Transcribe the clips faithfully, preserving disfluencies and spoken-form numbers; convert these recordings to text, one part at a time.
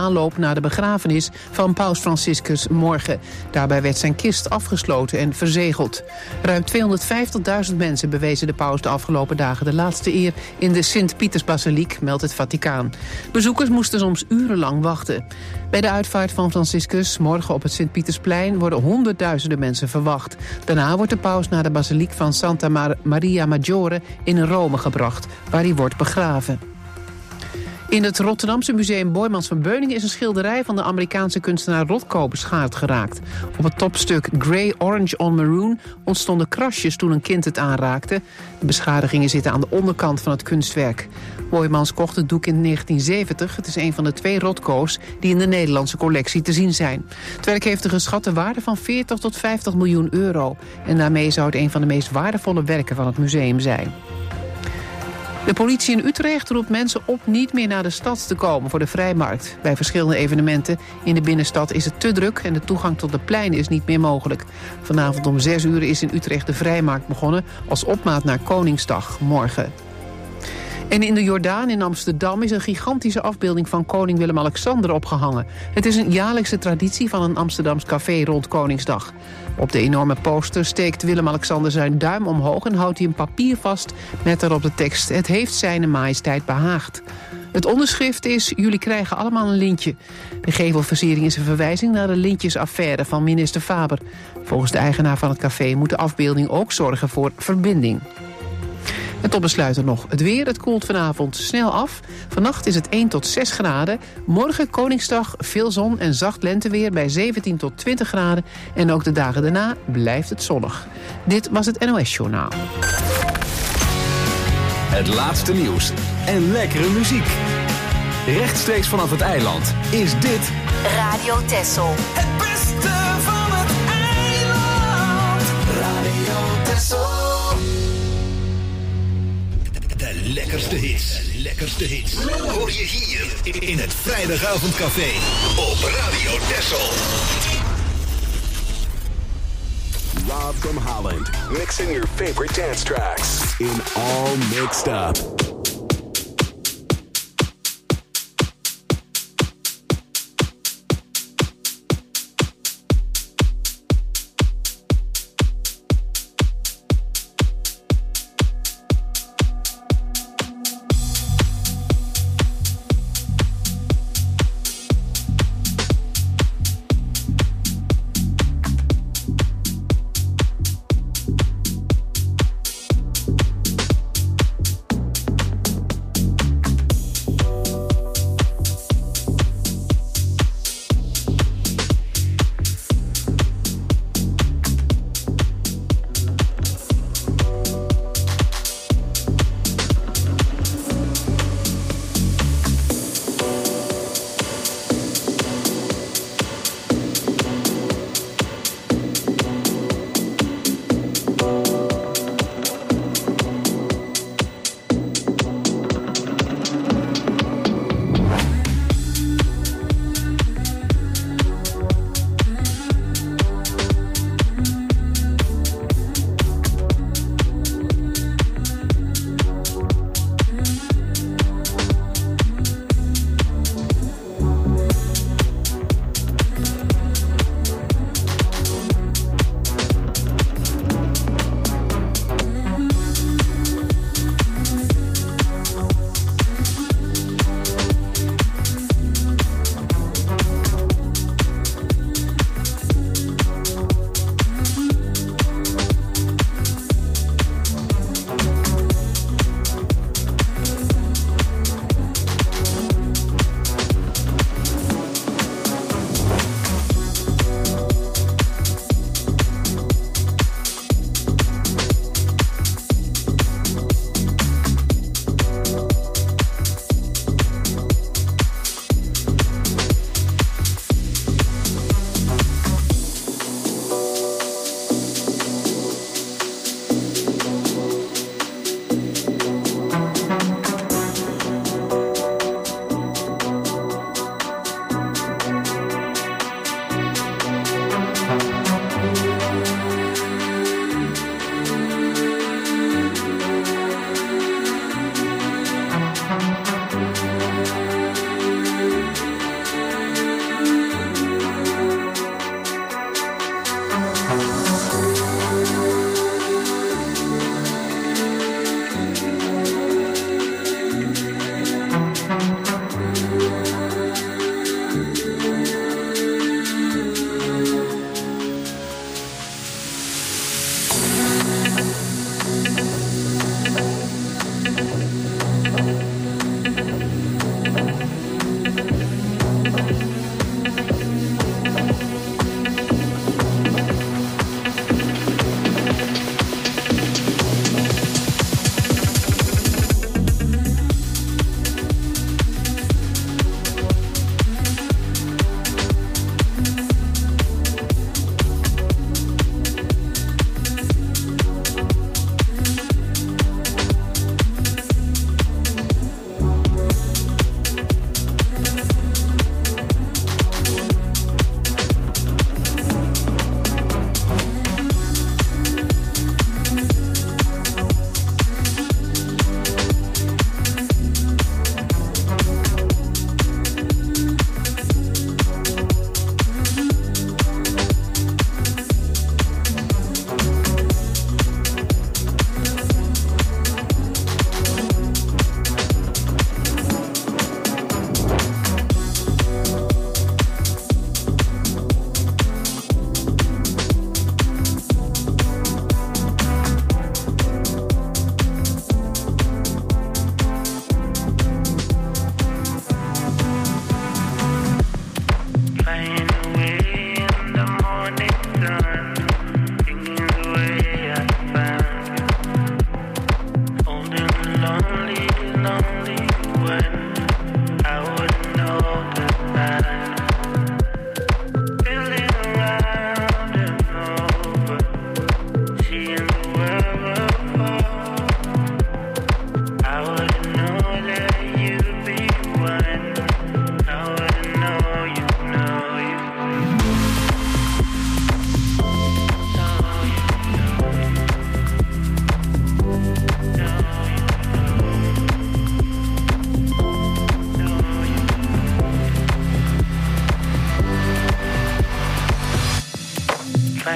aanloop naar de begrafenis van paus Franciscus morgen. Daarbij werd zijn kist afgesloten en verzegeld. Ruim tweehonderdvijftigduizend mensen bewezen de paus de afgelopen dagen de laatste eer in de Sint-Pietersbasiliek, meldt het Vaticaan. Bezoekers moesten soms urenlang wachten. Bij de uitvaart van Franciscus morgen op het Sint-Pietersplein worden honderdduizenden mensen verwacht. Daarna wordt de paus naar de basiliek van Santa Mar- Maria Maggiore in Rome gebracht, waar hij wordt begraven. In het Rotterdamse museum Boijmans van Beuningen is een schilderij van de Amerikaanse kunstenaar Rothko beschadigd geraakt. Op het topstuk Grey Orange on Maroon ontstonden krasjes toen een kind het aanraakte. De beschadigingen zitten aan de onderkant van het kunstwerk. Boijmans kocht het doek in negentien zeventig. Het is een van de twee Rothko's die in de Nederlandse collectie te zien zijn. Het werk heeft een geschatte waarde van veertig tot vijftig miljoen euro. En daarmee zou het een van de meest waardevolle werken van het museum zijn. De politie in Utrecht roept mensen op niet meer naar de stad te komen voor de vrijmarkt. Bij verschillende evenementen in de binnenstad is het te druk en de toegang tot de pleinen is niet meer mogelijk. Vanavond om zes uur is in Utrecht de vrijmarkt begonnen als opmaat naar Koningsdag morgen. En in de Jordaan in Amsterdam is een gigantische afbeelding van koning Willem-Alexander opgehangen. Het is een jaarlijkse traditie van een Amsterdams café rond Koningsdag. Op de enorme poster steekt Willem-Alexander zijn duim omhoog en houdt hij een papier vast met daarop de tekst: het heeft zijne majesteit behaagd. Het onderschrift is: jullie krijgen allemaal een lintje. De gevelversiering is een verwijzing naar de lintjesaffaire van minister Faber. Volgens de eigenaar van het café moet de afbeelding ook zorgen voor verbinding. En tot besluiten nog het weer. Het koelt vanavond snel af. Vannacht is het één tot zes graden. Morgen Koningsdag, veel zon en zacht lenteweer bij zeventien tot twintig graden. En ook de dagen daarna blijft het zonnig. Dit was het N O S-journaal. Het laatste nieuws en lekkere muziek. Rechtstreeks vanaf het eiland is dit Radio Texel. Het beste van het eiland. Radio Texel. De lekkerste hits, de lekkerste hits. Hoor je hier in het vrijdagavondcafé op Radio Texel. Rob from Holland, mixing your favorite dance tracks in All Mixed Up.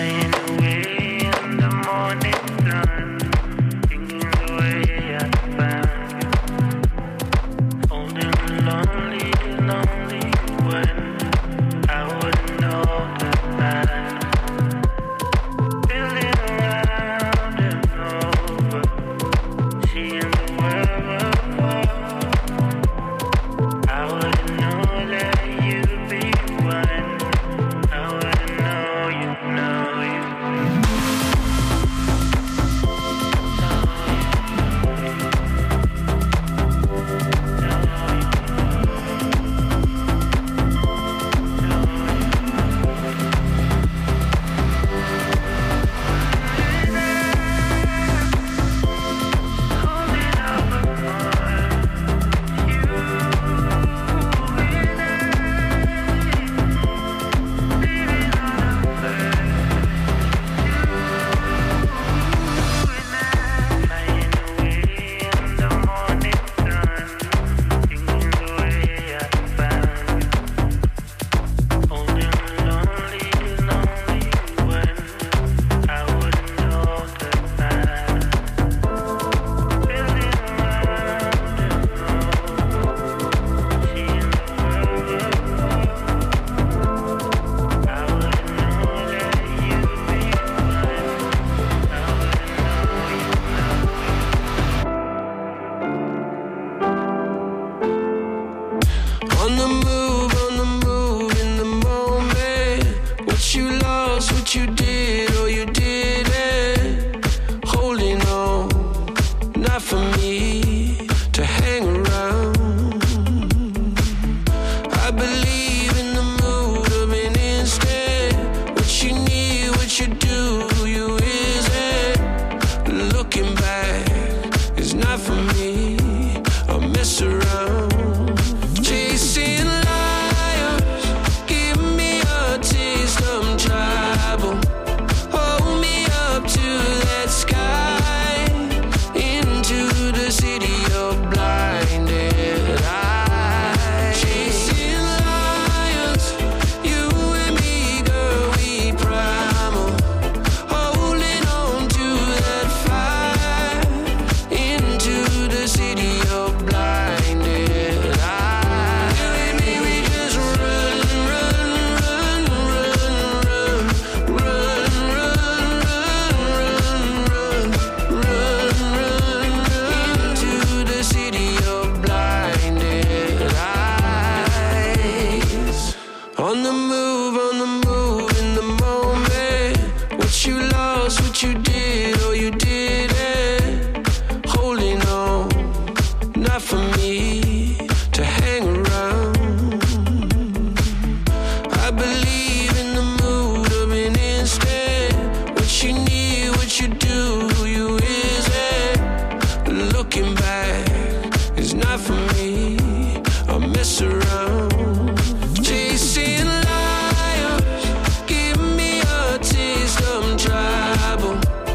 Chasing liars, give me a taste of trouble.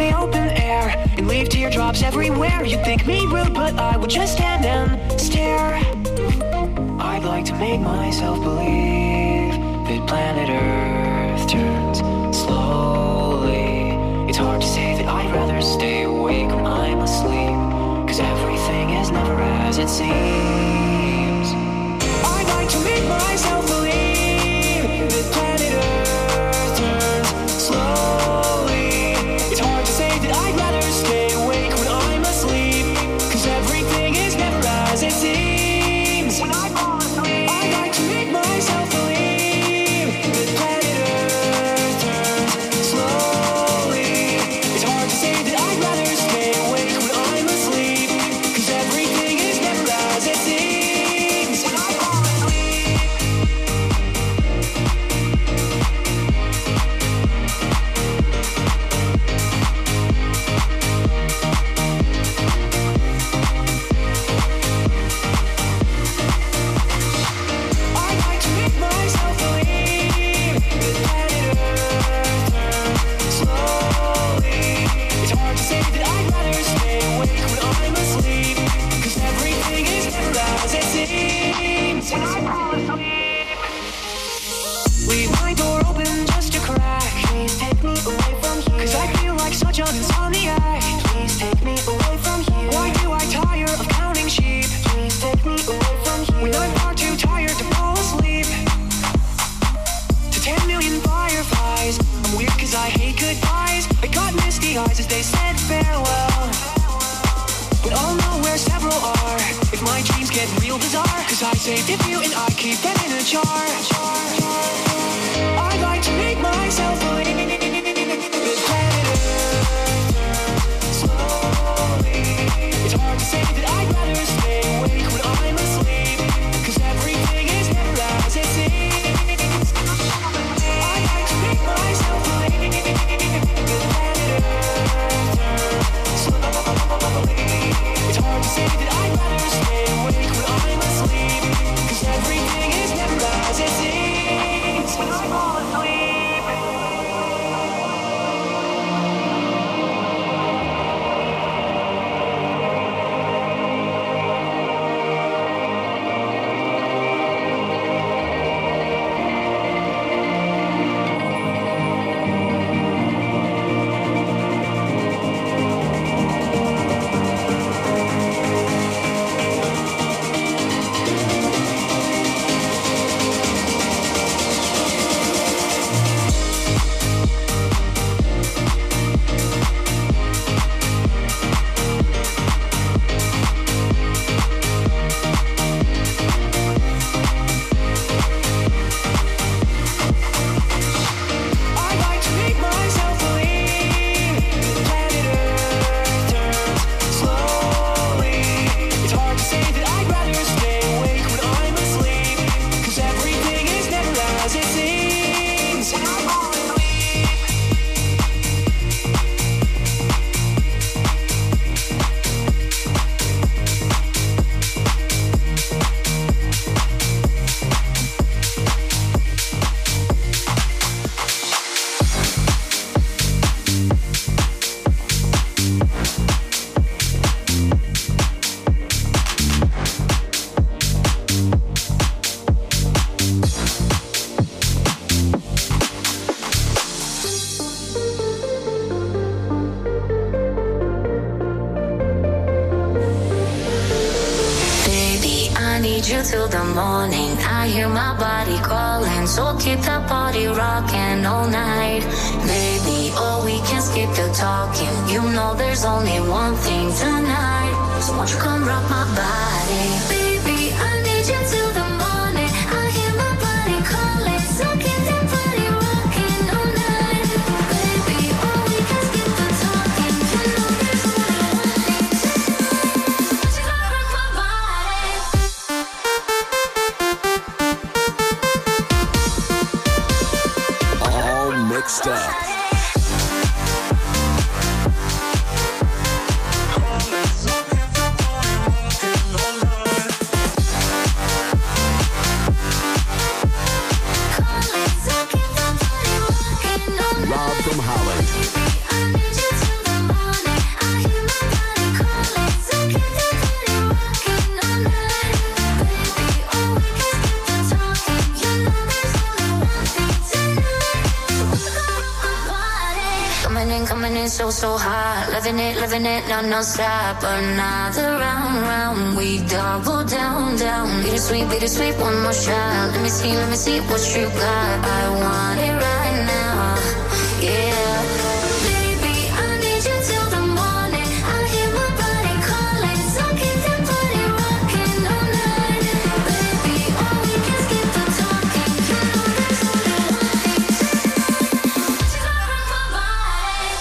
the open air and leave teardrops everywhere. You'd think me rude, but I would just stand and stare. I'd like to make myself believe that planet Earth turns slowly. It's hard to say that I'd rather stay awake when I'm asleep, 'cause everything is never as it seems. I'd like to make myself believe that planet Earth turns slowly. It's hard to say that I'd rather stay awake when I'm asleep, 'cause everything is never as it seems. When I fall asleep, I'd like to make myself believe that planet Earth turns slowly. It's hard to say that I'd rather stay awake when I'm asleep, 'cause everything is never as it seems. When I fall asleep. I'd like to make myself believe that planet Earth turns slowly. It's hard to say that I'd rather stay awake when I'm asleep, 'cause everything is never as it seems. When I fall asleep, leave my door open just a crack. Please take me away from here, 'cause I feel like such an insomniac. Please take me away from here. Why do I tire of counting sheep? Please take me away from here. When I'm far too tired to fall asleep. To ten million fireflies, I'm weird 'cause I hate goodbyes. I got misty eyes as they said farewell, but I'll know where several are if my dreams get real bizarre, 'cause I saved a few and I keep them in a jar. I'd like to make myself believe that planet Earth turns slowly. It's hard to say that I'd rather stay awake when I'm asleep, 'cause everything is never as it seems. I'd like to make myself believe that planet Earth turns slowly. It's hard to say that I'd rather stay awake when I'm asleep, 'cause everything is never as it seems. When I fall asleep. I'd like to make myself believe that planet Earth turns slowly. It's hard to say that I'd rather stay awake when I'm asleep, 'cause everything is never as it seems. When I fall asleep. Baby, I need you till the morning. I hear my body calling, so keep the body rocking all night. Baby, oh, we can skip the talking. You know there's only one thing tonight, so won't you come rock my body? Baby, I need you till the morning. I hear my body calling, so keep the body rocking all night. Baby, oh, we can skip the talking. You know there's only one thing tonight, so come rock my body. All mixed up. All shot, living it, living it, no, no stop. Another round, round, we double down, down. Bittersweet, bittersweet, one more shot. Let me see, let me see what you got. I want it right now, yeah. Baby, I need you till the morning. I hear my body calling, so keep that body rocking all night. Baby, oh, we can skip the talking. You know there's only one thing to do. Just rock my body.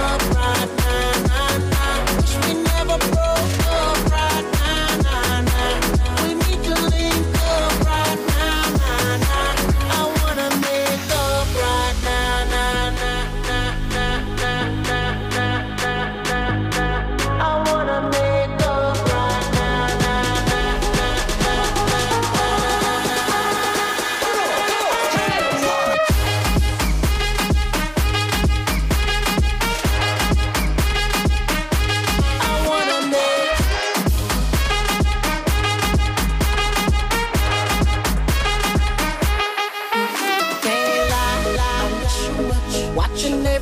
Nah, nah.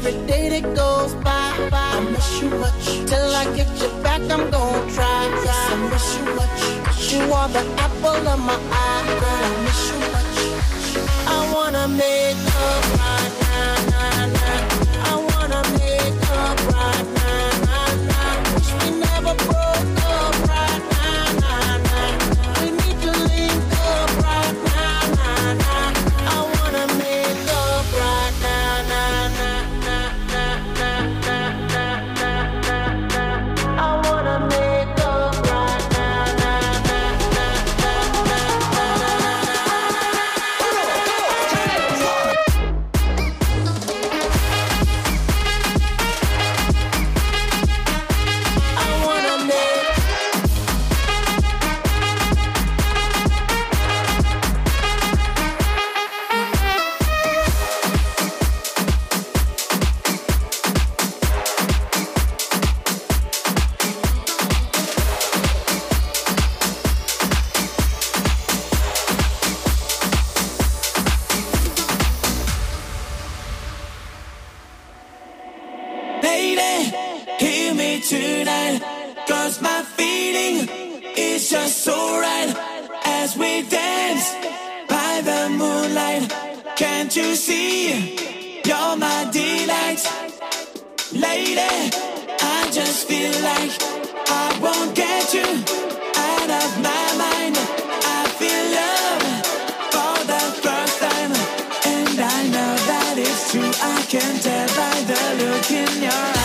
every day that goes by. I miss you much. Till I get you back, I'm gonna try. Yes, I miss you much. You are the apple of my eye, girl. I miss you much. I wanna make up right now, nah, nah. I wanna make up right now, nah, nah. Wish we never broke up right now, nah, nah. We need to link up right now, nah, nah. I wanna make up right now, nah, nah, nah, nah, nah, nah, nah, nah, nah. I wanna make up right now, nah, nah, nah, nah, nah, I wanna make Lady, hear me tonight, cause my feeling is just so right. As we dance by the moonlight, can't you see, you're my delight. Lady, I just feel like I won't get you out of my mind. I feel love for the first time, and I know that it's true. I can tell by the look in your eyes.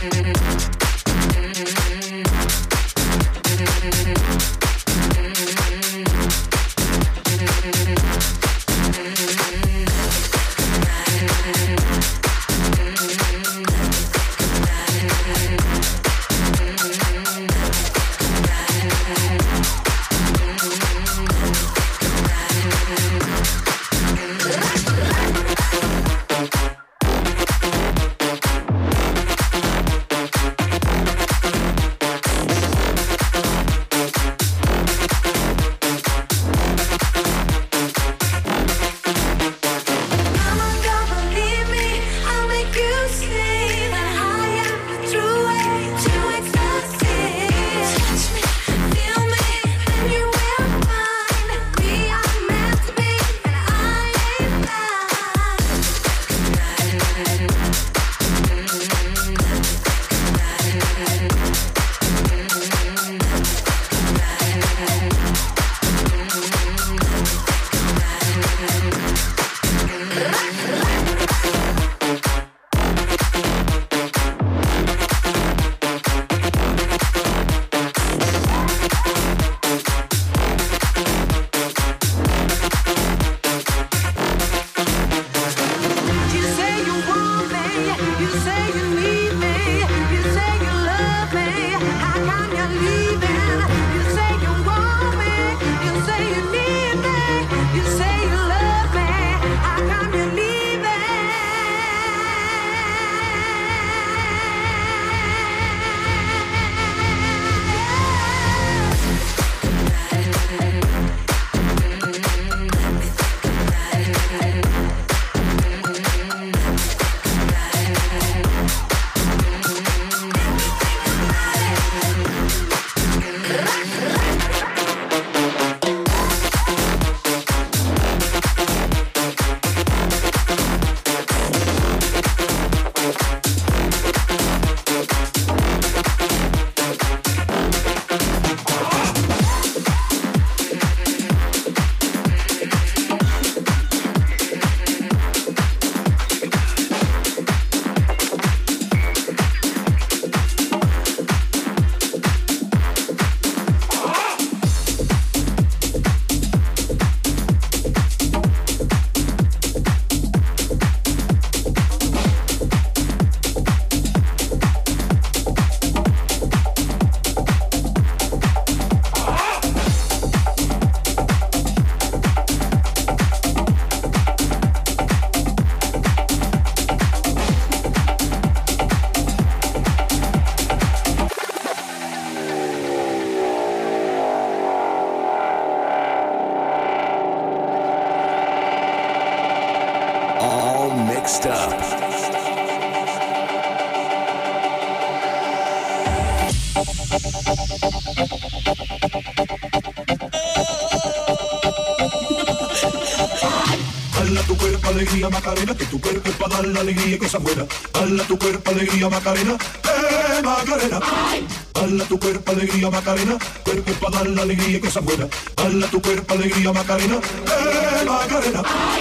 Dala tu cuerpo alegría Macarena, que tu cuerpo es para dar la alegría y cosas buenas. Dala tu cuerpo alegría Macarena, eh Macarena. Dala tu cuerpo alegría Macarena, cuerpo es para dar la alegría y cosas buenas. Dala tu cuerpo alegría Macarena, eh Macarena.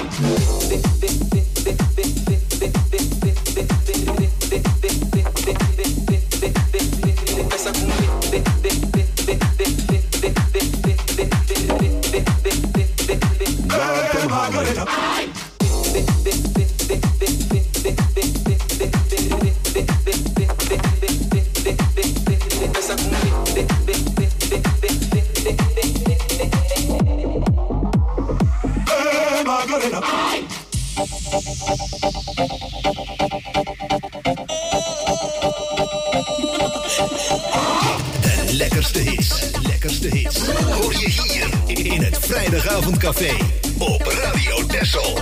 De lekkerste hits, lekkerste hits. Hoor je hier in het Vrijdagavondcafé op Radio Texel.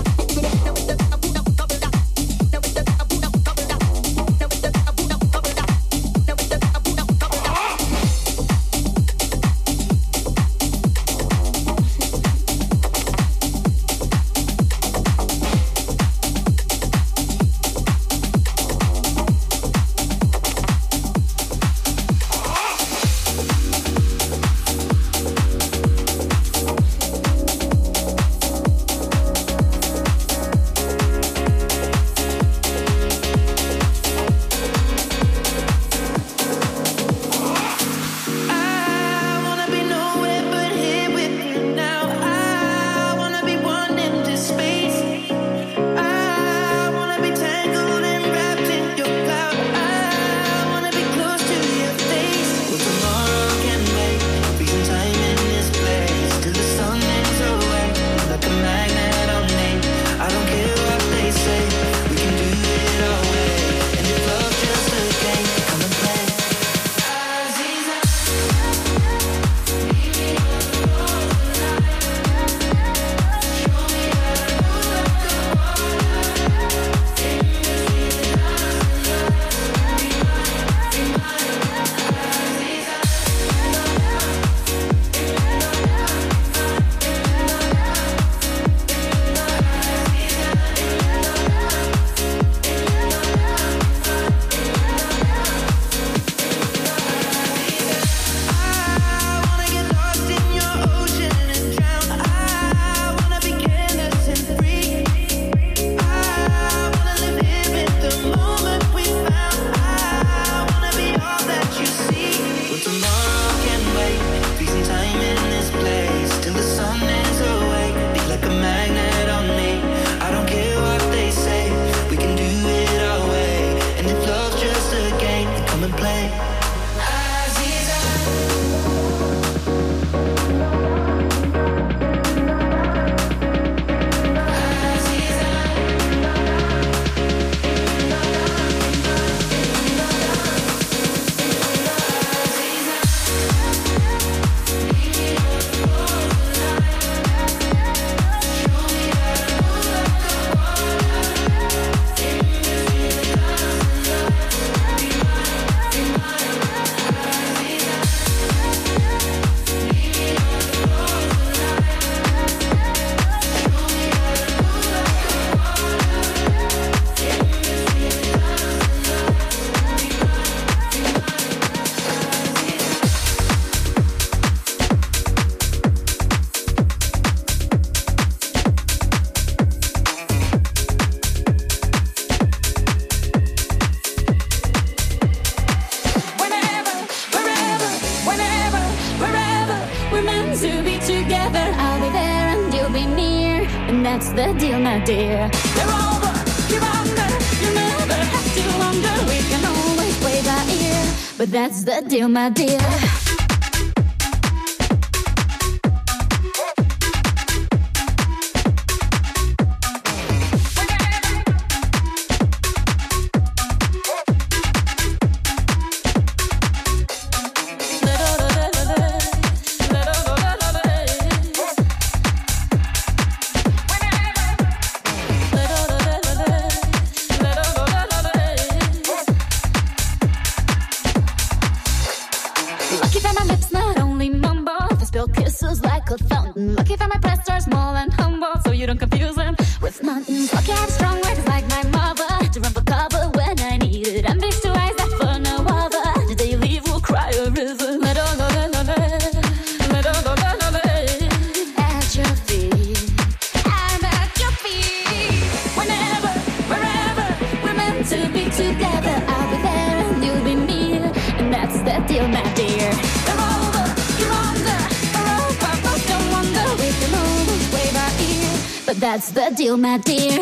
The deal, my dear. You're over, you're under, you never have to wonder. We can always play by ear, but that's the deal, my dear. That's the deal, my dear.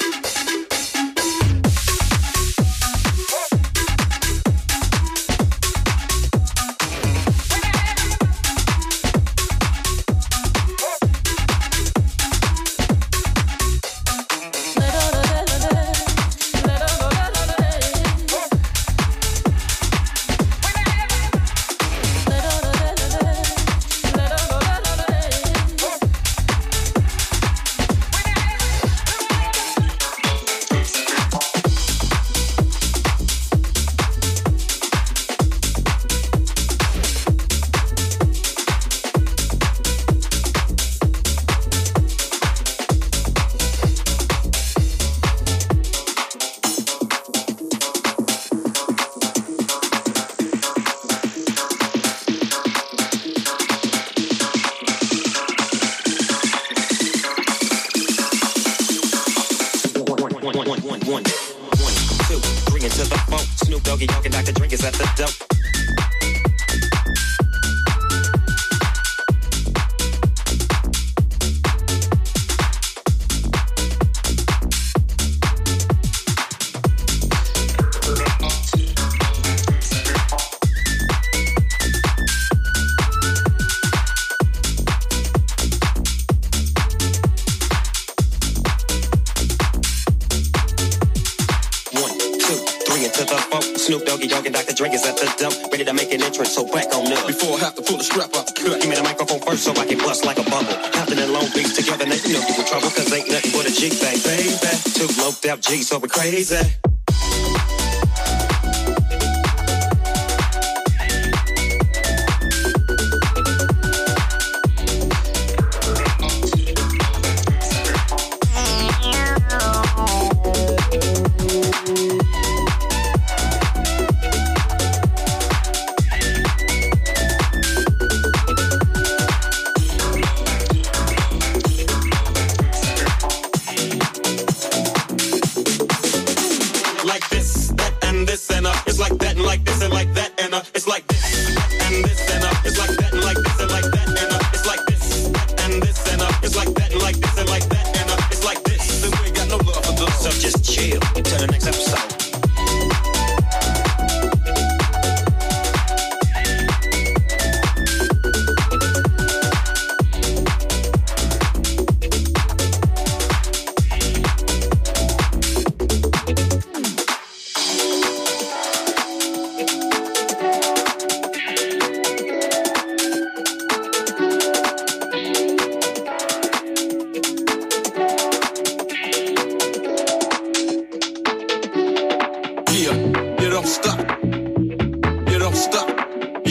Snoop Doggy Dogg and Doctor Dre is at the dump, ready to make an entrance, so back on up. Before I have to pull the strap out the cut, give me the microphone first so I can bust like a bubble. Compton and Long Beach together, now you know you in trouble, cause ain't nothing but a G-Bang, baby. Two loped out G's, so we're crazy.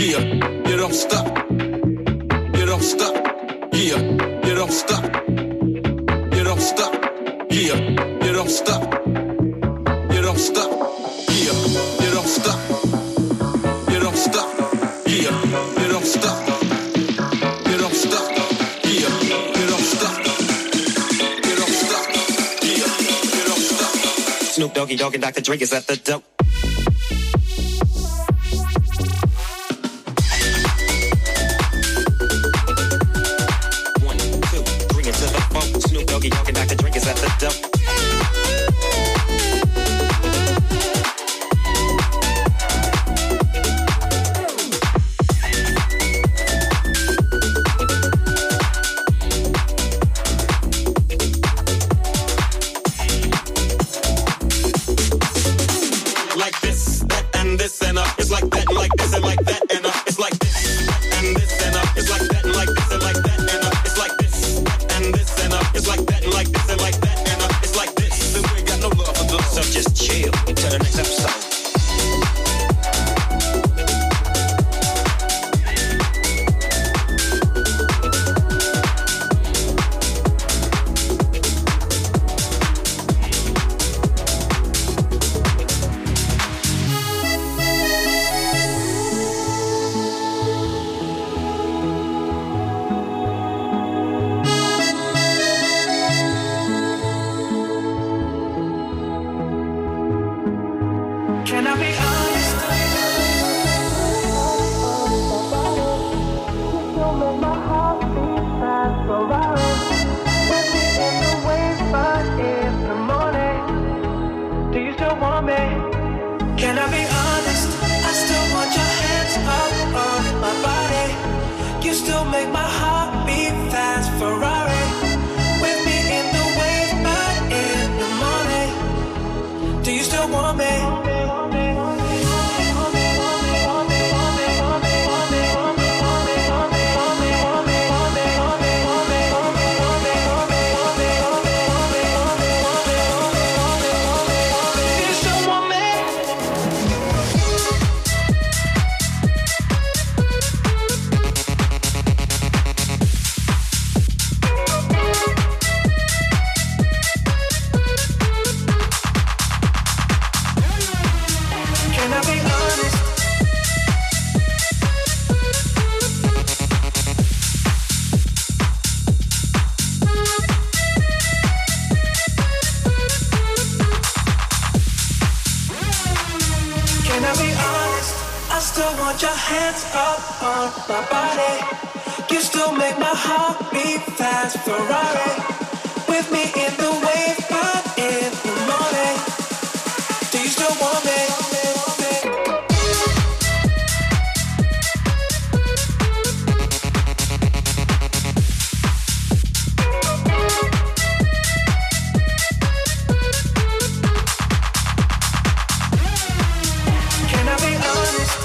Yeah, you don't stop. You don't stop. Yeah, you don't stop. You don't stop. Yeah, you don't stop. You don't stop. Yeah, you don't stop. You don't stop. Yeah, you don't stop. You don't stop. Yeah, you don't stop. You don't stop. Yeah, you don't stop. Snoop Doggy Dogg and Doctor Dre is at the dope. Snoop Doggy Dogg and Doctor Dre is at the dope. Like this, that, and this, and uh, it's like that, and like this, and like that, and uh, it's like this, and this, and uh, it's like that, and like this, and like that, and uh, it's like this, and this, and uh, it's like that, and like this, and like that, and uh, it's like this, and we ain't got no love for those. So just chill until the next episode. Can I be honest? You make my heart beat fast for hours. With me in the waves, but in the morning, do you still want me? Can I be honest? I still want your hands up on my body. You still make my heart beat fast, Ferrari. With me in the waves, but in the morning, do you still want me? Your hands up on my body. You still make my heart beat fast, Ferrari. With me in the wave, but in the morning, do you still want me? Can I be honest?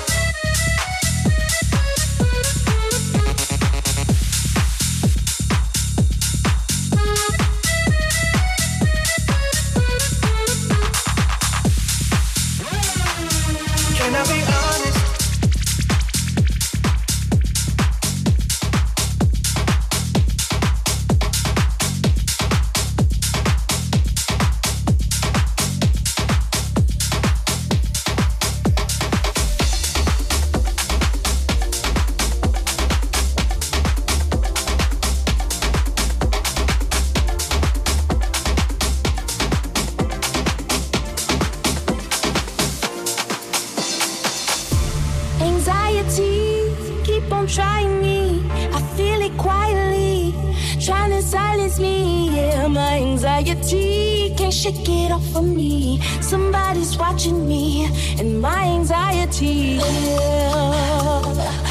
Trying me, I feel it quietly, trying to silence me. Yeah, my anxiety can't shake it off of me. Somebody's watching me, and my anxiety. Yeah.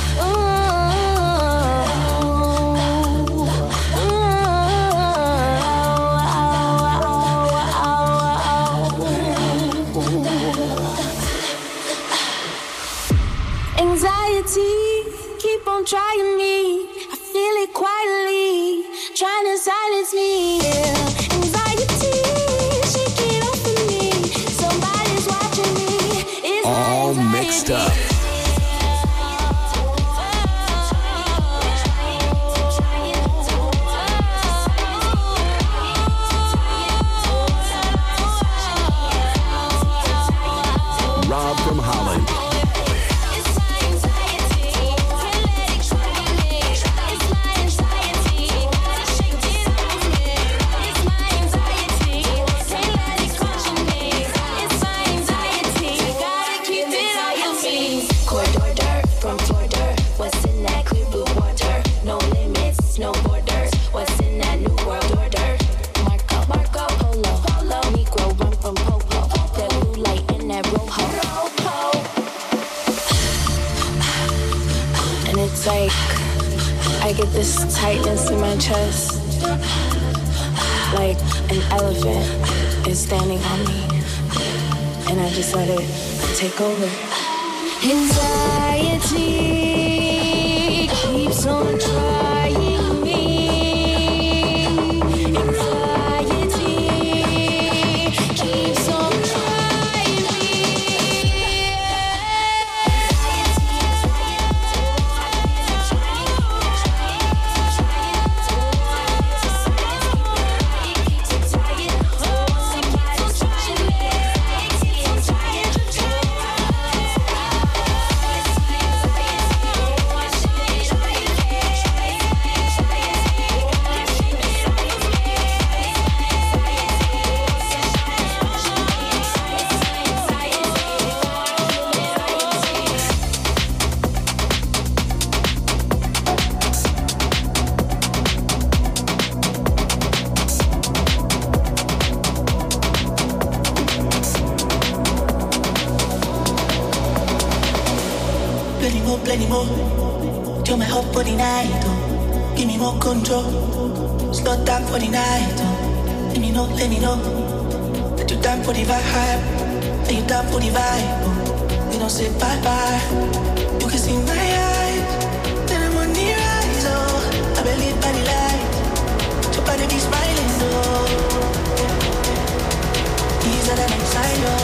Anxiety, keep on trying me. I feel it quietly, trying to silence me. Yeah. Anxiety, shake it off of me. Somebody's watching me. It's all mixed up. it's like I get this tightness in my chest, like an elephant is standing on me, and I just let it take over. Anxiety keeps on trying me. Anxiety keeps on trying me. Plenty more, plenty more. You're my hope for the night, oh. Give me more control. Slow down for the night, oh. Let me know, let me know that you're down for the vibe. That you're down for the vibe, oh. You don't say bye-bye. You can see my eyes. Then I'm on the rise, oh. I believe by the light. Your body be smiling, oh. Easier than inside, oh.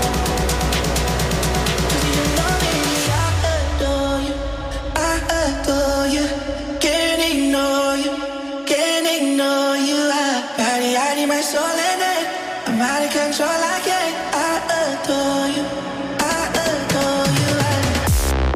Adore you, can't ignore you, can't ignore you. I body, I need my soul and it. I'm out of control, I can't. I adore you, I adore you. I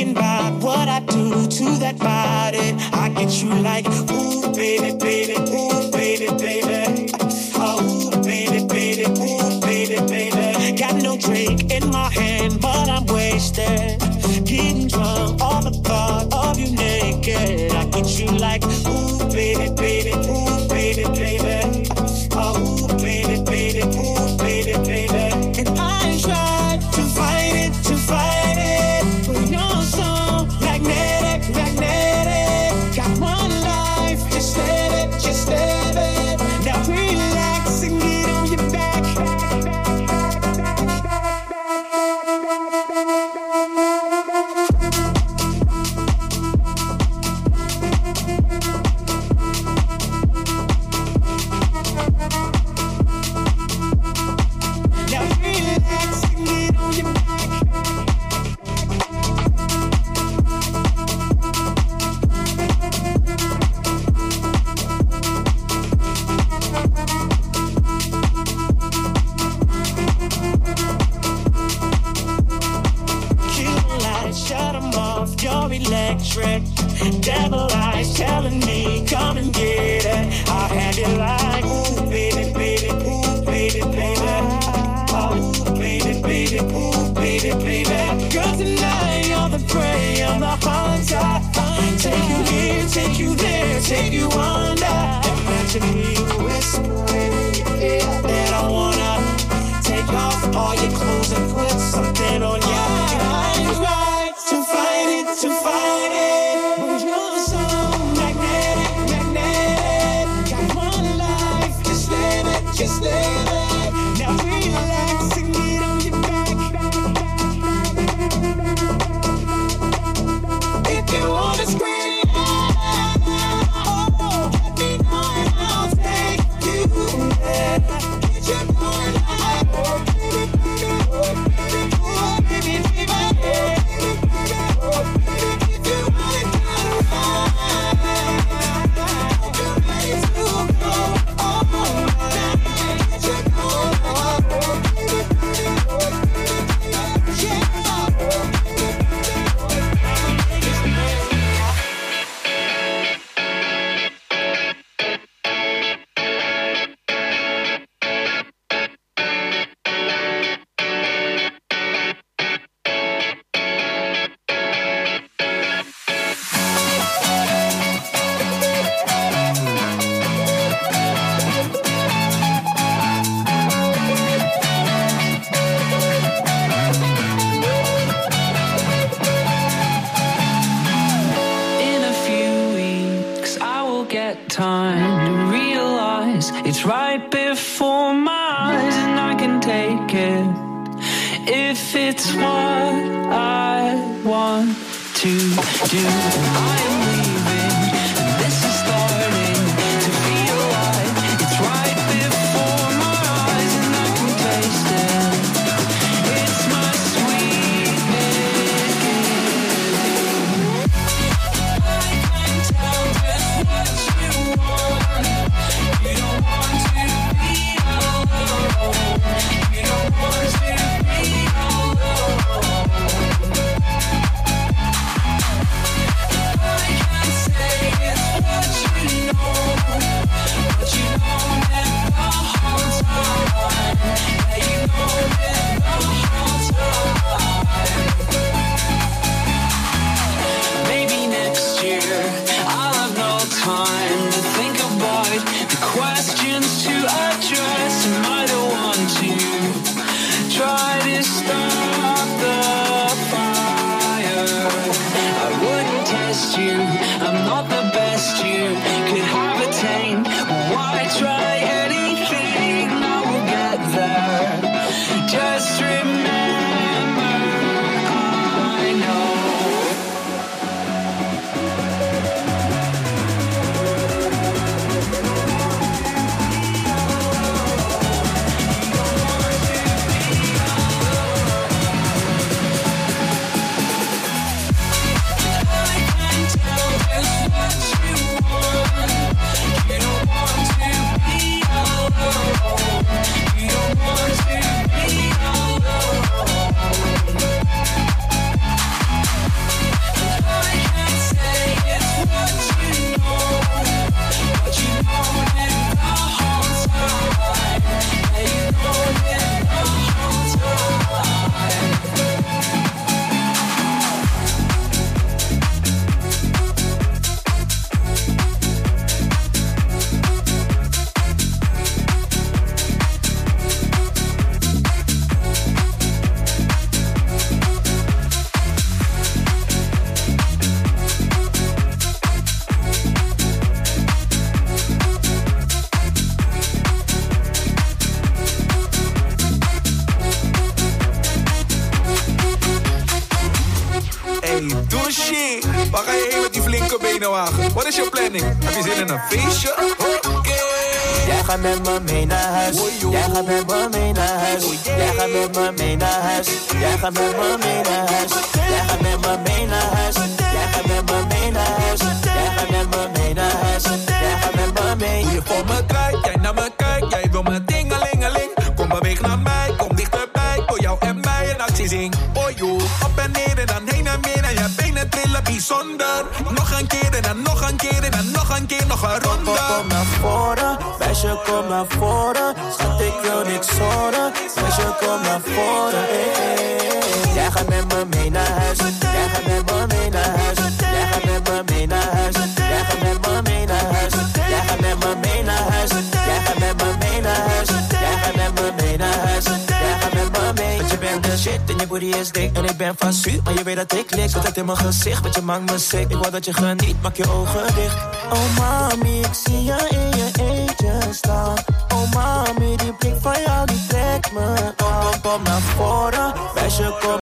thinking about what I do to that body. I get you like, ooh, baby, baby, ooh, baby, baby. Oh, ooh, baby, baby, ooh, baby, baby. Got no drink in my hand, but I'm wasted. Getting drunk, all the thought of you naked. I get you like, ooh, baby, baby, ooh, baby, baby. Oh, ooh, baby, baby, ooh, baby, baby. And I tried to fight it, to fight it, but you're so magnetic, magnetic. Got one life, just live it, just live it. Now relax and get on your back. Electric, devil eyes telling me come and get it. I had it like, ooh, baby, baby, ooh, baby, baby. Oh, ooh, baby, baby, ooh, baby, baby. Girl, tonight you're the prey of the hunter. Take you here, take you there, take you under. Imagine me whispering in your ear that I wanna take off all your clothes and put something on you. I'm right to fight it, to fight it. But you're so magnetic, magnetic. Got one life, just live it, just live it. Now relax and get on your back. If you wanna scream, oh, let me know and I'll take you there. Get your boy like, oh, baby, baby, oh, baby, oh, baby, baby, yeah. Time to realize it's right before my eyes, and I can take it if it's what I want to do. I am leaving, and this is starting to feel like it's right before my eyes, and I can taste it. It's my sweet beginning. I can tell just what you want. You don't want to be alone. You don't want to be alone. I can Oh shit, waar ga je heen met die flinke benenwagen? Wat is je planning? Heb je zin in een feestje? Oké. Okay. Jij gaat met me mee naar huis. Jij gaat met me mee naar huis. Jij gaat met me mee naar huis. Jij gaat met me mee naar huis. Jij gaat met me mee naar huis. Jij gaat met me mee naar huis. Jij gaat met me mee naar huis. Jij gaat met me mee. Hoe je voor me kijkt, jij naar me kijkt. Jij wil me dingelingeling. Kom beweeg naar mij, kom dichterbij. Voor jou en mij een actie zing. Oh joh, op en neer en dan heen en weer. En je benen trillen bijzonder. Nog een keer en dan nog een keer en dan nog een keer. Nog een ronde. Kom naar voren, meisje kom naar voren. Schat ik wil niks horen. Meisje kom naar voren. Hey, hey. Jij gaat met me mee naar huis. Jij gaat met me mee naar huis. Jij gaat met me mee naar huis. Jij gaat met me mee naar huis. Jij gaat met me mee naar huis. Jij gaat met me mee naar huis. Jij gaat met me mee naar huis. Jij gaat met me mee. Want je bent de shit en je booty is dik. En ik ben van zuur, maar je weet dat ik lik. Altijd in mijn gezicht, want je maakt me sick. Ik wil dat je geniet, maak je ogen dicht. Oh mami, ik zie je in je eentje staan. Oh mami, die blik van jou die trekt me aan. Kom, kom naar voren, meisje kom